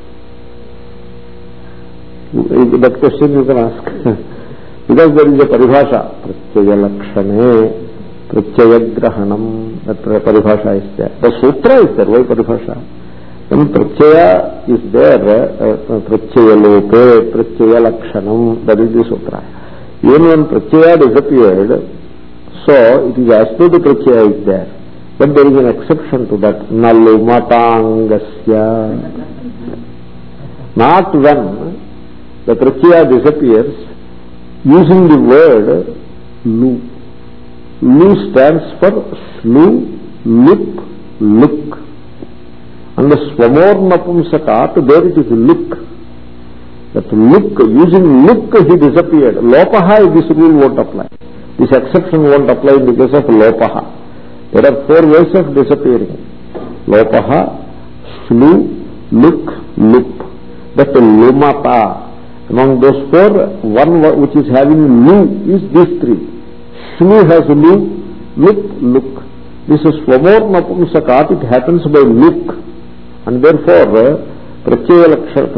That question you can ask. Because there is a paribhasha. Pratyaya lakshane, pratyaya grahanam. That paribhasha is there. The sutra is there. Why paribhasha? When pratyaya is there, pratyaya lope, pratyaya lakshanam, that is the sutra. Even when pratyaya disappeared, so it is as though the pratyaya is there. But there is an exception to that. Nalumatangasya. Not when the pratyaya disappears, using the word lu. Lu stands for slu, look, look. And the swamor napumsakat, there it is look. That look, using look he disappeared. Lopaha, this rule won't apply. This exception won't apply in the case of lopaha. There are 4 ways of disappearing. Lopaha, slu, look, loop. That lumata. Among those 4, one which is having lu is these 3. Shlu has lu, look, look. This is swamor napumsakat, it happens by look. And therefore, pratyaya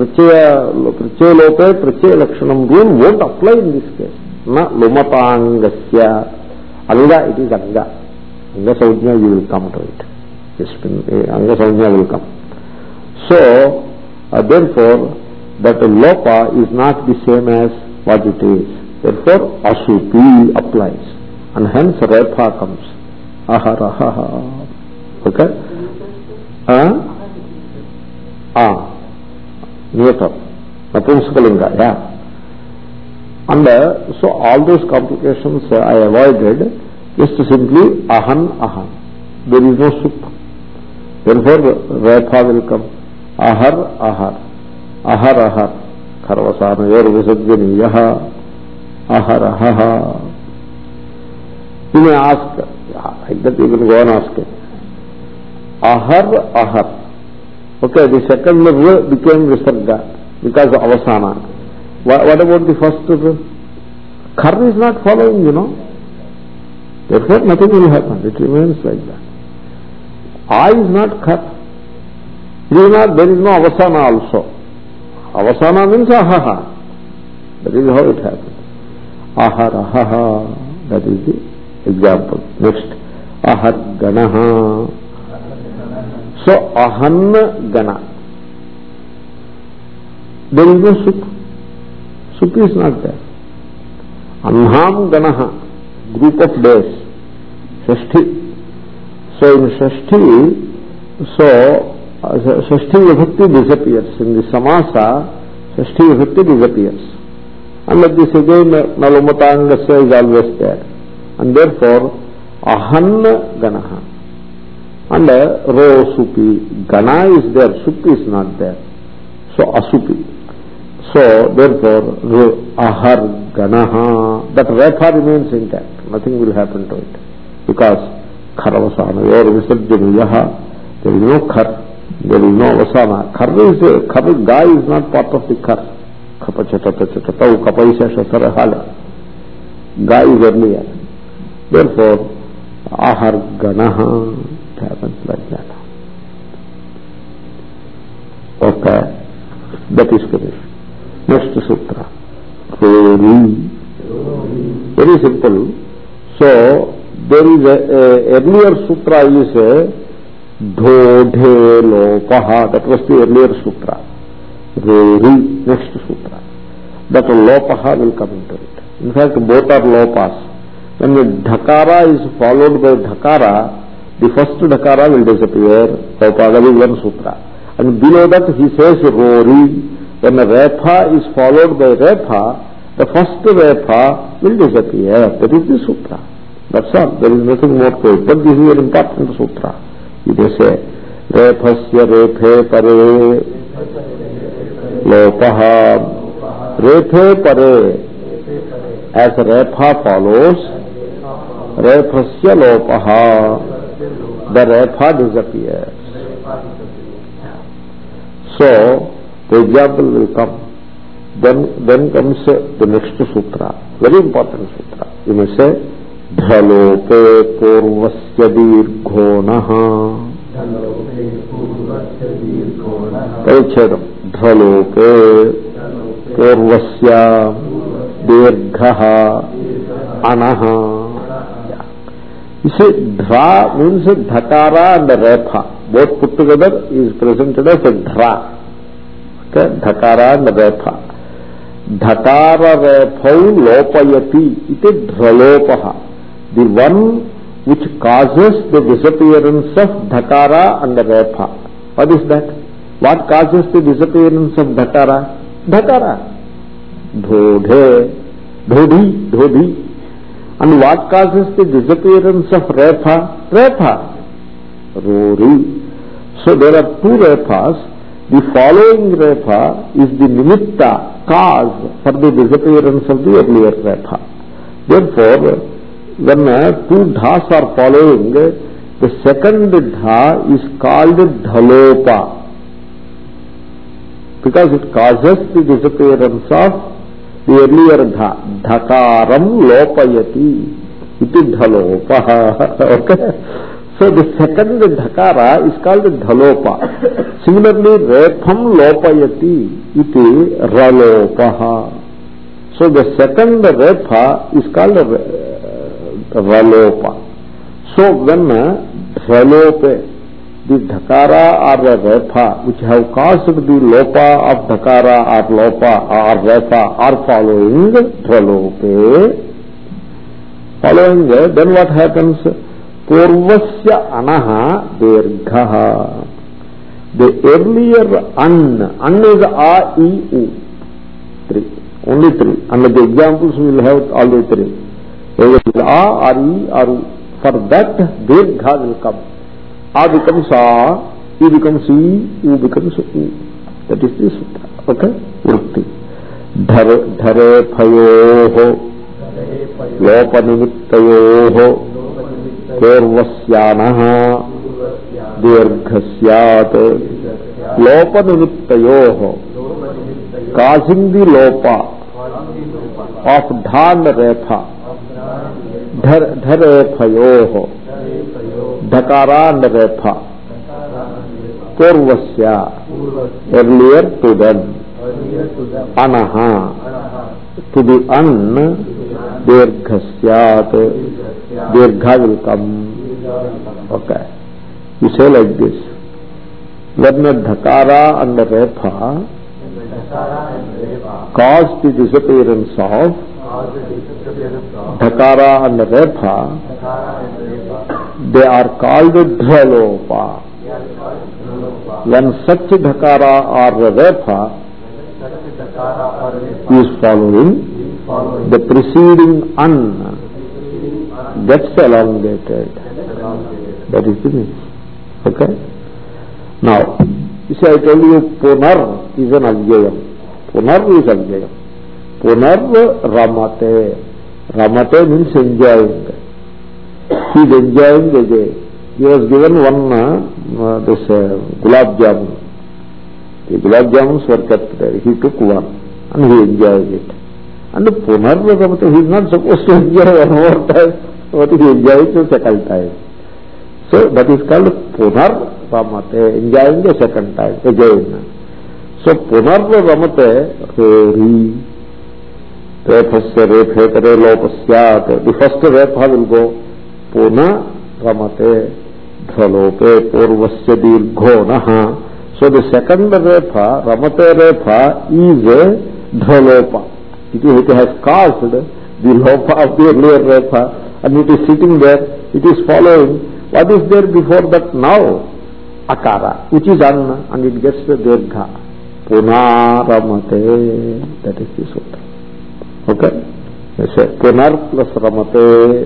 lope, pratyaya lakshanam rule won't apply in this case. Na lumatangasya. Anga, it is anga. Anga saujna, you will come to it. Anga saujna will come. So, therefore, that lopa is not the same as what it is. Therefore, asupi applies. And hence, repa comes. Aharaha. Okay? Neuter. Napumsakalinga, yeah. And so all those complications I avoided, just simply ahan. There is no sup. Therefore, repa will come. Ahar. Kharvasana yor visajjaniyaha. Aharaha. You may ask, like that you can go on asking. Ahar. Okay, the second r became visarga because of avasana. What about the first r? Khar is not following, Therefore, nothing will happen. It remains like that. A is not khar. There is no avasana also. Avasana means ahaha. That is how it happens. Aharaha. That is the example. Next. Ahar ganaha. So, ahan gana. There is no sup. Sup is not there. Anham ganaha, group of days. Shashti. So, in Shashti, Shashti Vibhakti disappears. In the Samasa, Shashti Vibhakti disappears. And like this again, Nalumatangasya is always there. And therefore, ahan ganaha. And ro supi, gana is there, supi is not there. So asupi. So therefore, ahar ganaha, that repa remains intact. Nothing will happen to it. Because kharavasana, yor visarjaniyaha, there is no khar, there is no avasana. Khar, ga is not part of the khar. Kapachata, kapaisha, shatara, hala. Ga is earlier. Therefore, aharganaha, it happens like that. Okay, that is finished. Next sutra. Rori. Very simple. So, there is a earlier sutra is dhodhe lopaha. That was the earlier sutra. Rori, next sutra. That lopaha will come into it. In fact, both are lopas. When the dhakara is followed by dhakara, the first dhakara will disappear. Lopa, that is one sutra. And below that he says Rori. When a repha is followed by repha, the first repha will disappear. That is the sutra. That's all. There is nothing more to it. But this is an important sutra. They say, rephasya rephe pare lopaha. Rephe pare. As repha follows, rephasya lopaha. The repha disappears. So, the example will come. Then comes the next sutra. Very important sutra. You may say, dhalope purvasya dirghonaha. Parichedam. Dhalope purvasya dirghaha anaha. You see, dha means dhakara and repha. Both put together is presented as a dhra. Okay? Dhakara and repha. Dhakara rephau lopayati. It is dhralopaha. The one which causes the disappearance of dhakara and repha. What is that? What causes the disappearance of dhakara? Dhakara. Dhodhe. Dhodhi. Dhodhi. And what causes the disappearance of repha? Repha. Rori. So there are two rephas. The following repha is the nimitta, cause for the disappearance of the earlier repha. Therefore, when two dhas are following, the second dha is called dhalopa, because it causes the disappearance of the earlier dha. Dhakaram lopayati. It is dhalopa. Okay? So the second dhakara is called dhalopa. Similarly, repham lopayati. It is ralopaha. So the second repha is called ralopa. So when dhalope, the dhakara or the repha which have caused the lopa of dhakara or lopa or repha are following dhalope. Following, then what happens? Purvasya anaha dirghaha. The earlier an is a, e, u. Three. Only three. And the examples we will have all the three. Either a or e or u. For that, dirgha will come. A becomes a, e becomes e, u becomes u. That is the sutra. Okay? Vrutti. Dhare phayoho. Lopanimittayoho. Purvasyanah dirghasyat. Lopanimittayoho. Causing the lopa of dhan repha. Dhare phayoho. Dhakara and repha. Purvasya. Earlier to them. Anaha. To the an. Dirghasyat. Dirgha will come. Okay. You say like this. When the dhakara and the repha cause the disappearance of dhakara and repha, they are called dhalopa. When such dhakara or repha is following, the preceding an gets elongated. That is the meaning. Okay? Now, you see, I told you punar is an avyayam. Punar is avyayam. Punar ramate. Ramate means enjoying. He is enjoying again. He was given one this gulab jamun. The gulab jamuns were kept there. He took one and he enjoyed it. And punar ramate, he is not supposed to enjoy one more time. what is enjoying the second time. So that is called punar ramate, enjoying the second time, again. So punar ramate, re, refasya refetere lopasyat. The first refa will go, puna ramate, dhalope purvasya dirgho naha. So the second refa, ramate refa, is dhalopa. It has caused the lopa of the earlier refa, and it is sitting there, it is following what is there before that now, akara, which is anna, and it gets the dirgha. Punaramate, that is the sutra. Okay? They say punar plus ramate,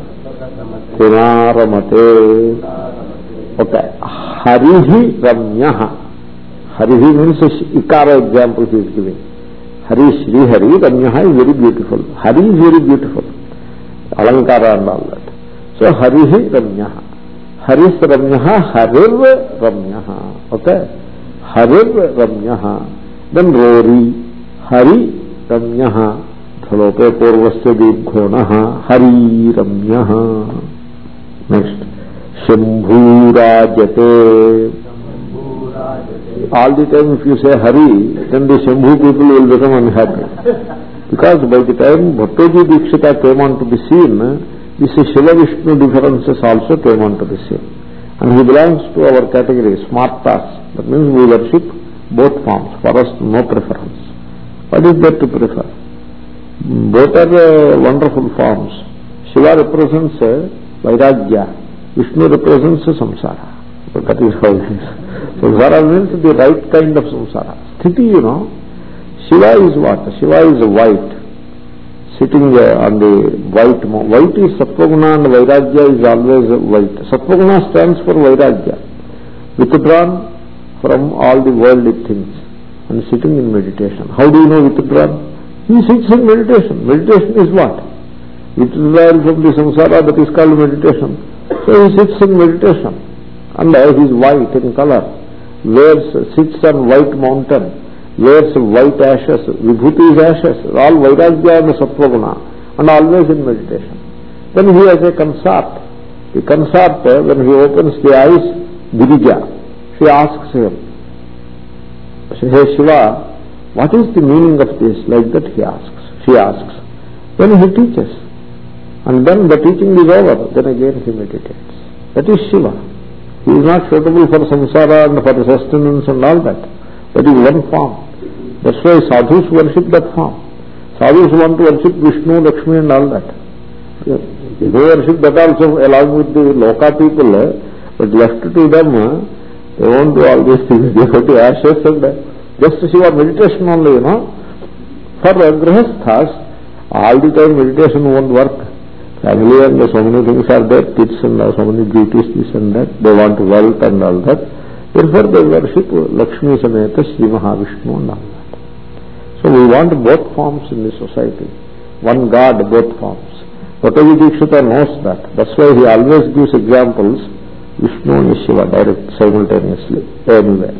punaramate. Okay. Harihi ramyaha. Harihi means ikara example he is giving. Hari, Shri Hari, ramyaha is very beautiful. Hari is very beautiful. Alankara and all that. So harihi ramyaha. Haris ramyaha, harir ramyaha. Okay? Harir ramyaha. Then rori, hari ramyaha. Dhalope purvasya dirghonaha, hari ramyaha. Next. Shambhurajate. All the time if you say Hari, then the Shambhu people will become unhappy. Because by the time Bhattoji Dikshita came on to the scene, this Shiva Vishnu differences also came on to the scene. And he belongs to our category, Smartas. That means we worship both forms. For us, no preference. What is there to prefer? Both are wonderful forms. Shiva represents Vairagya. Vishnu represents Samsara. So that is how it is. Samsara means the right kind of samsara. Sthiti, Shiva is what? Shiva is white, sitting on the white. White is Sattvaguna and Vairagya is always white. Sattvaguna stands for Vairagya, withdrawn from all the worldly things and sitting in meditation. How do you know withdrawn? He sits in meditation. Meditation is what? Withdrawal from the samsara, that is called meditation. So he sits in meditation. And he is white in color, sits on white mountain, wears white ashes, vibhuti is ashes, all Vairagya and Sattvaguna, and always in meditation. Then he has a consort. The consort, when he opens the eyes, Girija, she asks him, "Hey Shiva, what is the meaning of this?" Like that she asks. Then he teaches. And then the teaching is over, then again he meditates. That is Shiva. He is not suitable for samsara and for sustenance and all that. That is one form. That's why sadhus worship that form. Sadhus want to worship Vishnu, Lakshmi and all that. They worship that also along with the loka people, but left to them, they won't do all these things. They go to ashes and just Shiva meditation only, For grihasthas, all the time meditation won't work. Family and so many things are there, kids and so many duties, this and that. They want wealth and all that. Therefore they worship Lakshmi Sameta, Sri Mahavishnu and all that. So we want both forms in the society. One God, both forms. Bhattoji Dikshita knows that. That's why he always gives examples, Vishnu and Shiva, direct, simultaneously. Anyway.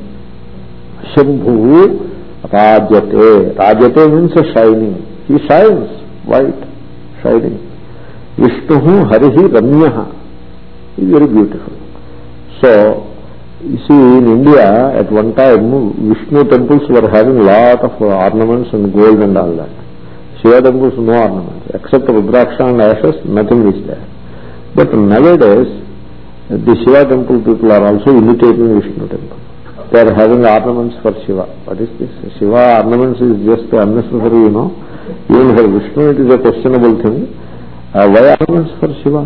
Shambhu Rajate. Rajate means shining. He shines, white, shining. Vishnu Harihi Ramyaha is very beautiful. So, you see, in India, at one time, Vishnu temples were having lot of ornaments and gold and all that. Shiva temples, no ornaments. Except Rudraksha and ashes, nothing is there. But nowadays, the Shiva temple people are also imitating Vishnu temple. They are having ornaments for Shiva. What is this? Shiva ornaments is just unnecessary, Even for Vishnu, it is a questionable thing. Why ornaments for Shiva?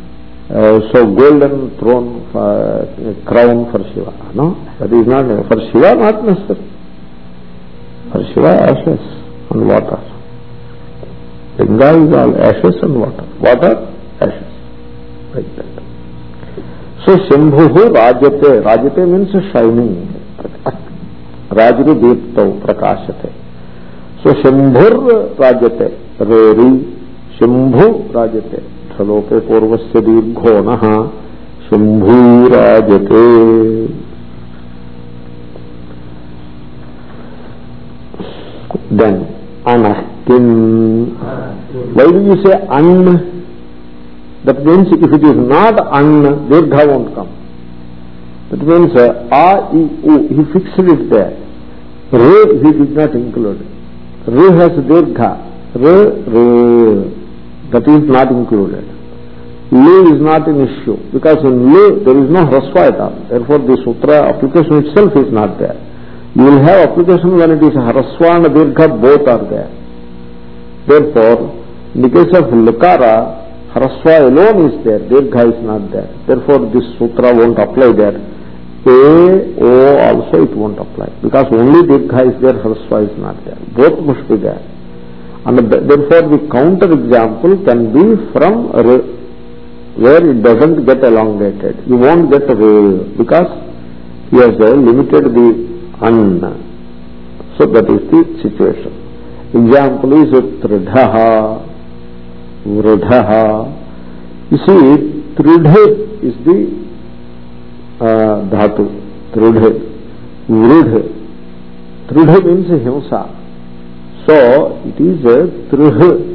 So golden throne, crown for Shiva. No, that is not, for Shiva not necessary. For Shiva ashes and water. Linga is all ashes and water. Water, ashes. Like that. So Shambhu Rajate. Rajate means shining. Rajru Deeptau Prakashate. So Shambhur Rajate. Rori. Shambhu Rajate. Dhalope Purvasya Dirghonaha. Shambhu Rajate. Then Anahkin. Why do you say an? That means if it is not an, dirgha won't come. That means a, e, u, he fixed it there. Re he did not include. Re has dirgha. Re, re. That is not included. Lu is not an issue, because in lu there is no hrasva at all. Therefore the sutra application itself is not there. You will have application when it is hrasva and dirgha, both are there. Therefore, in the case of lukara, hrasva alone is there, dirgha is not there. Therefore this sutra won't apply there. A, O also it won't apply, because only dirgha is there, hrasva is not there. Both must be there. And therefore the counter example can be from where it doesn't get elongated. You won't get because he has limited the an. So that is the situation. Example is tridhaha, vridhaha. You see, tridhe is the dhatu. Tridhe. Vridhe. Tridhe means himsa. So it is tridhe.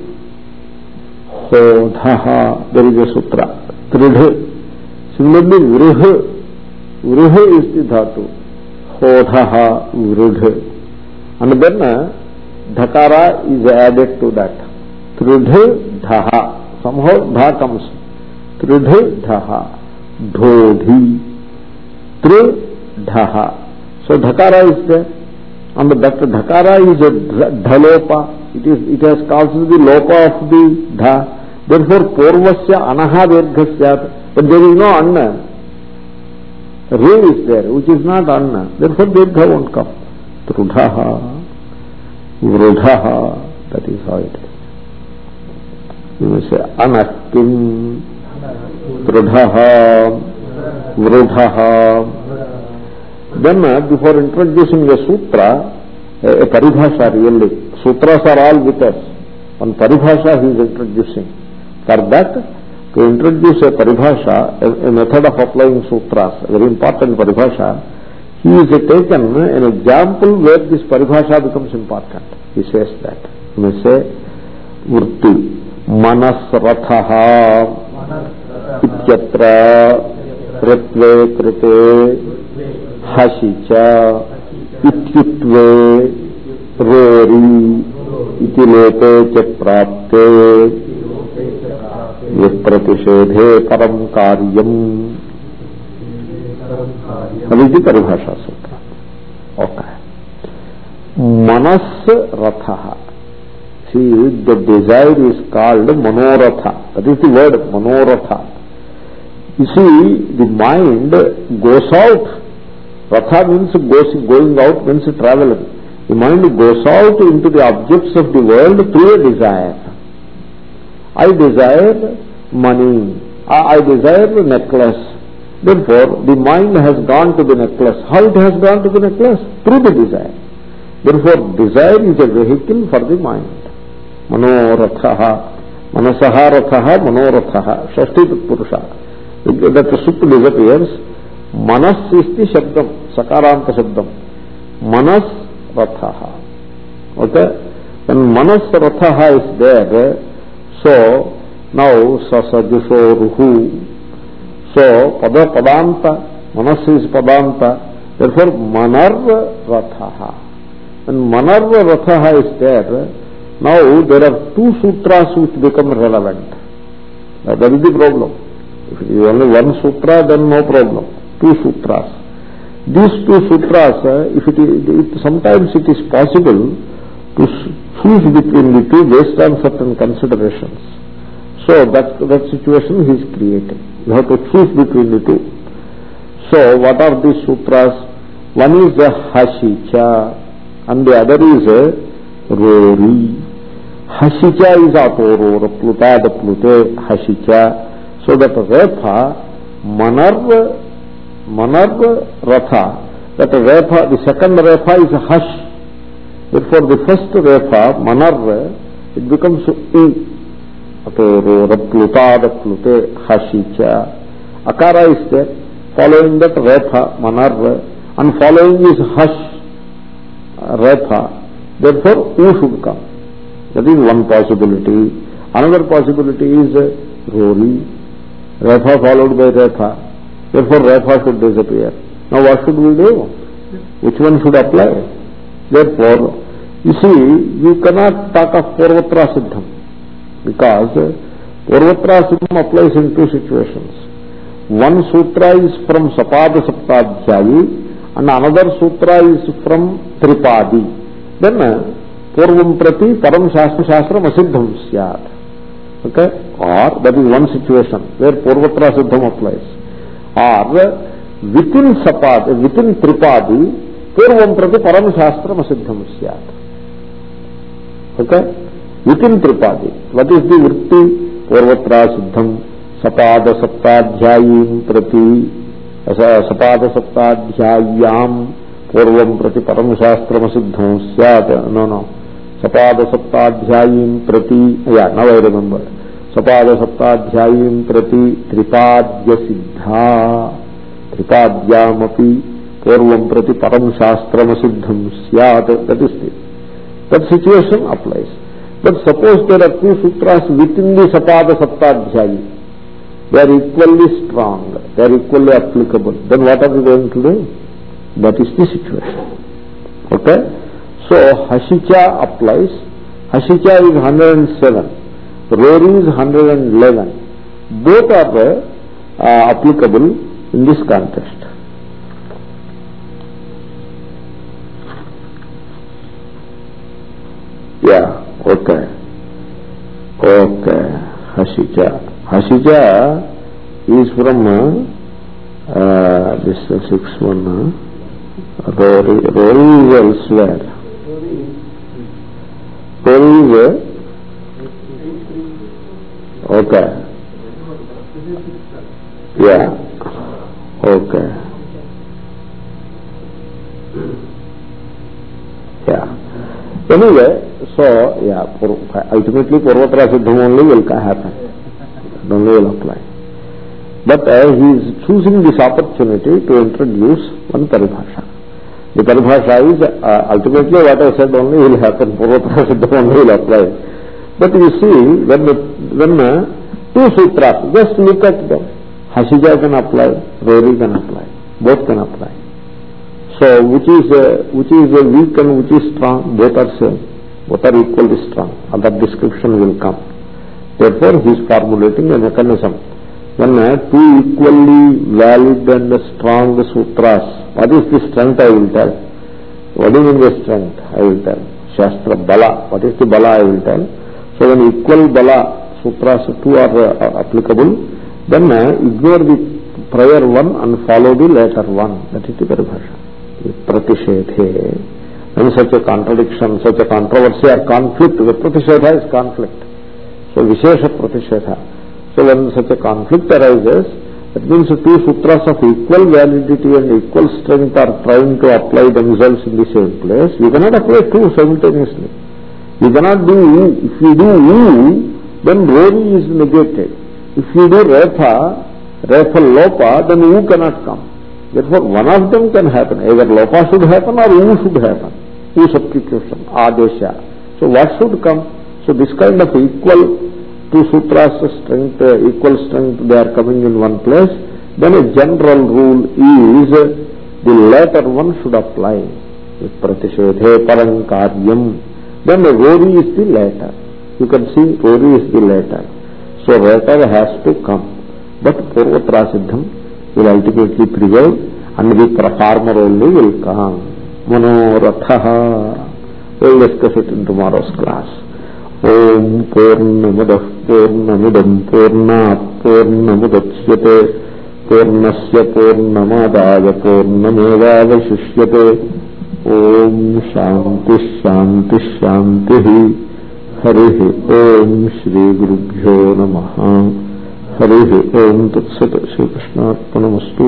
Hodhaha, there is a sutra. Tridhe. Similarly, vrihe. Vrihe is the dhatu. Hodhaha, vridhe. And then dhakara is added to that. Tridhe dhaha. Somehow dha comes. Tridhe dhaha. Dhodhi. Tridhaha. So dhakara is there. And that dhakara is a dhalopa. It has caused the lopa of the dha. Therefore, purvasya anaha dirghasyat. But there is no anna. Re is there, which is not anna. Therefore, dirgha won't come. Trudhaha, vridhaha. That is how it is. You may say anakkim, trudhaha, vridhaha. Then, before introducing the sutra, a paribhasha really. Sutras are all with us. On paribhasha he is introducing. For that, to introduce a paribhasha, a method of applying sutras, a very important paribhasha, he is taken an example where this paribhasha becomes important. He says that. He may say, Vrutti, manas rathaha, ityatra, pritve krite, hashicha, ityutve, rori, iti lope cha prapte, vipratishedhe param karyam. That is the Paribhasha Sutra. Okay. Manas rathaha. See, the desire is called manoratha. That is the word manoratha. You see, the mind goes out. Ratha means going out, means traveling. The mind goes out into the objects of the world through a desire. I desire money. I desire the necklace. Therefore, the mind has gone to the necklace. How it has gone to the necklace? Through the desire. Therefore, desire is a vehicle for the mind. Manorathaha. Manasaha rathaha, manorathaha. Shashti Purusha. That the sup disappears. Manas is the shabdam, sakaranta shabdam. Manas rathaha. Okay? When manas rathaha is there, so now sasajusho ruhu. So padanta, manas is padanta. Therefore manar rathaha. When manar rathaha is there, now there are two sutras which become relevant. That is the problem. If it is only one sutra, then no problem. Two sutras. These two sutras, sometimes it is possible to choose between the two based on certain considerations. So that situation he is creating. You have to choose between the two. So what are these sutras? One is a hashicha and the other is a rori. Hashicha is atoro, pluta, the plute, hashicha. So that repa, manar ratha, that repa, the second repa is a hash. Therefore the first repa, manar, it becomes e. Atoro, rapluta, the plute, hashicha. Akara is there, following that repa, manar, and following is hash, repa. Therefore u should come. That is one possibility. Another possibility is rori. Refa followed by Refa. Therefore, Refa should disappear. Now, what should we do? Which one should apply? Therefore, you see, you cannot talk of Purvatra Siddham, because Purvatra Siddham applies in two situations. One sutra is from Sapada Saptadhyayi and another sutra is from Tripadi. Then Purvam Prati Param Shastram Asiddham Syat. Okay? Or that is one situation where Purvatra Siddham applies. Or within Sapada, within Tripadi, Purvam Prati Param Shastram Asiddham Syat. Okay? Within Tripadi. What is the vritti? Purvatra Siddham Sapada Saptadhyayim Prati Sapada Saptadhyayam Purvam Prati Param Shastram Asiddham Syat. No. Sapada Saptadhyayim Prati, yeah, now I remember. Sapada Saptadhyayim Prati Tripadya Siddha Tripadyamapi Purvam Prati Param Shastram Asiddham Syat. That situation applies. But suppose there are two sutras within the Sapada Saptadhyayi. They are equally strong. They are equally applicable. Then what are we going to do? That is the situation. Okay? So, Hashicha applies. Hashicha is 107. Rory is 111. Both are applicable in this context. Yeah, okay. Hashicha is from this 6-1. Rory is elsewhere. Rory is okay. Yeah, okay. Yeah. Anyway, so, yeah, ultimately Purvatra Siddham only will happen. It only will apply. But he is choosing this opportunity to introduce one paribhasha. The paribhasha is ultimately what I said only will happen. Purvatra Siddham only will apply. But you see, when two sutras, just look at them. Hashicha can apply, Rory can apply. Both can apply. So, which is weak and which is strong? Both are same. Both are equally strong. And that description will come. Therefore, he is formulating a mechanism. When two equally valid and strong sutras, what is the strength I will tell? What do you mean the strength? I will tell. Shastra Bala. What is the Bala I will tell? So, when equal Bala sutras two are applicable, then ignore the prior one and follow the later one. That is the paribhasha. Pratishedhe. When such a contradiction, such a controversy or conflict, the pratishedha is conflict. So Vishesha Pratishedha. So when such a conflict arises, that means two sutras of equal validity and equal strength are trying to apply themselves in the same place. You cannot apply two simultaneously. You cannot do U. If you do U, then Rory is negated. If you do Refa Lopa, then U cannot come. Therefore, one of them can happen. Either Lopa should happen or U should happen. U substitution, Adesha. So what should come? So this kind of equal two sutras strength, equal strength, they are coming in one place. Then a general rule is the latter one should apply. Pratishedhe Parankaryam. Then the Rory is the latter. You can see Rory is the latter. So latter has to come. But Purvatra Siddham will ultimately prevail and the performer only will come. Manorathaha. We'll discuss it in tomorrow's class. Om Purnamadah Purnamidam Purnat Purnamudachyate Purnasya Purnamadaya Purnamevavashishyate. Om Shanti Shanti Shanti. Harihi Om Shri Gurubhyo Namaha. Harihi Om Tatsat Shri Krishnarpanamastu.